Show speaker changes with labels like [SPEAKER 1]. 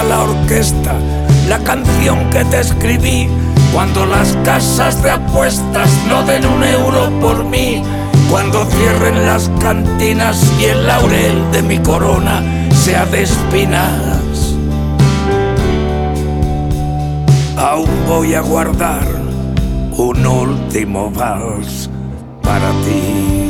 [SPEAKER 1] la orquesta la canción que te escribí. Cuando las casas de apuestas no den un euro por mí, cuando cierren las cantinas y el laurel de mi corona sea de espinas, aún voy a guardar un último vals para ti.